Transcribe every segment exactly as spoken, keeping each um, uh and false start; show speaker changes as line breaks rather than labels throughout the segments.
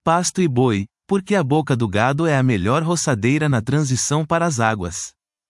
Pasto e boi, porque a boca do gado é a melhor roçadeira na transição para as águas.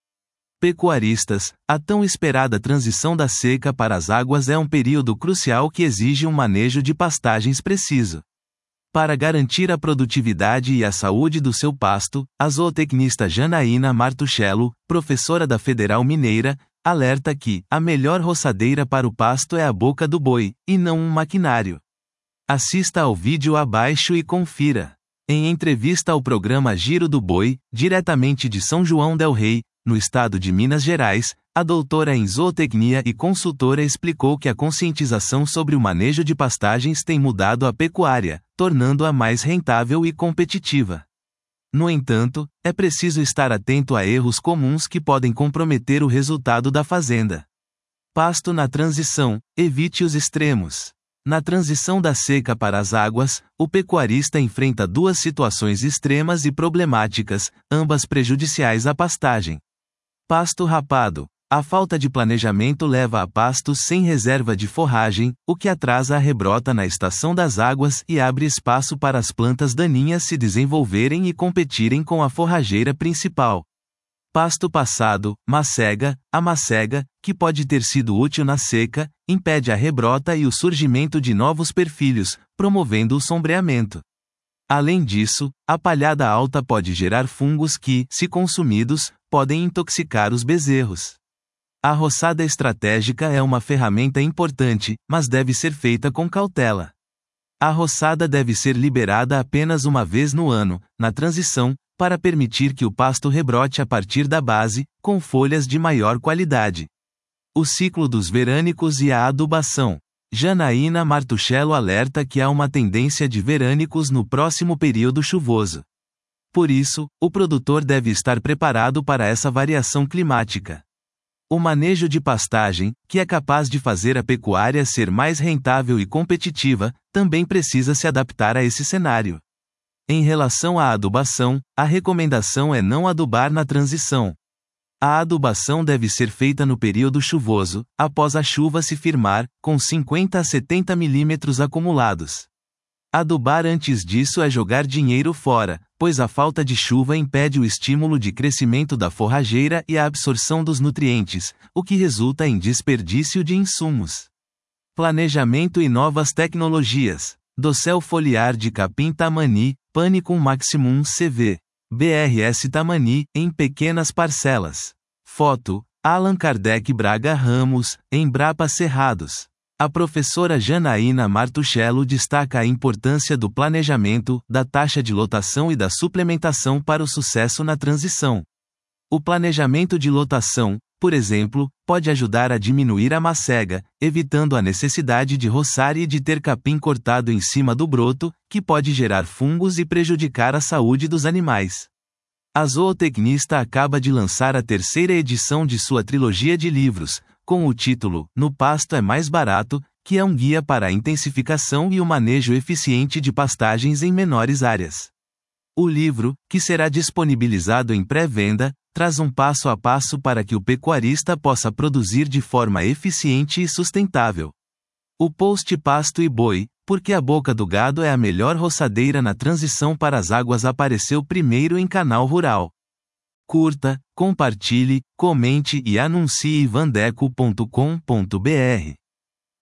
Pecuaristas, a tão esperada transição da seca para as águas é um período crucial que exige um manejo de pastagens preciso. Para garantir a produtividade e a saúde do seu pasto, a zootecnista Janaína Martuchello, professora da Federal Mineira, alerta que a melhor roçadeira para o pasto é a boca do boi, e não um maquinário. Assista ao vídeo abaixo e confira. Em entrevista ao programa Giro do Boi, diretamente de São João del Rei, no estado de Minas Gerais, a doutora em zootecnia e consultora explicou que a conscientização sobre o manejo de pastagens tem mudado a pecuária, tornando-a mais rentável e competitiva. No entanto, é preciso estar atento a erros comuns que podem comprometer o resultado da fazenda. Pasto na transição, evite os extremos. Na transição da seca para as águas, o pecuarista enfrenta duas situações extremas e problemáticas, ambas prejudiciais à pastagem. Pasto rapado. A falta de planejamento leva a pastos sem reserva de forragem, o que atrasa a rebrota na estação das águas e abre espaço para as plantas daninhas se desenvolverem e competirem com a forrageira principal. Pasto passado, macega. A macega, que pode ter sido útil na seca, impede a rebrota e o surgimento de novos perfilhos, promovendo o sombreamento. Além disso, a palhada alta pode gerar fungos que, se consumidos, podem intoxicar os bezerros. A roçada estratégica é uma ferramenta importante, mas deve ser feita com cautela. A roçada deve ser liberada apenas uma vez no ano, na transição, para permitir que o pasto rebrote a partir da base, com folhas de maior qualidade. O ciclo dos verânicos e a adubação. Janaína Martuchello alerta que há uma tendência de verânicos no próximo período chuvoso. Por isso, o produtor deve estar preparado para essa variação climática. O manejo de pastagem, que é capaz de fazer a pecuária ser mais rentável e competitiva, também precisa se adaptar a esse cenário. Em relação à adubação, a recomendação é não adubar na transição. A adubação deve ser feita no período chuvoso, após a chuva se firmar, com cinquenta a setenta milímetros acumulados. Adubar antes disso é jogar dinheiro fora, pois a falta de chuva impede o estímulo de crescimento da forrageira e a absorção dos nutrientes, o que resulta em desperdício de insumos. Planejamento e novas tecnologias. Dossel foliar de capim Tamani, Panicum maximum C V. B R S Tamani, em pequenas parcelas. Foto: Allan Kardec Braga Ramos, Embrapa Cerrados. A professora Janaína Martuchello destaca a importância do planejamento, da taxa de lotação e da suplementação para o sucesso na transição. O planejamento de lotação, por exemplo, pode ajudar a diminuir a macega, evitando a necessidade de roçar e de ter capim cortado em cima do broto, que pode gerar fungos e prejudicar a saúde dos animais. A zootecnista acaba de lançar a terceira edição de sua trilogia de livros, com o título No Pasto é Mais Barato, que é um guia para a intensificação e o manejo eficiente de pastagens em menores áreas. O livro, que será disponibilizado em pré-venda, traz um passo a passo para que o pecuarista possa produzir de forma eficiente e sustentável. O post Pasto e Boi, porque a boca do gado é a melhor roçadeira na transição para as águas, apareceu primeiro em Canal Rural. Curta, compartilhe, comente e anuncie vandeco ponto com ponto br.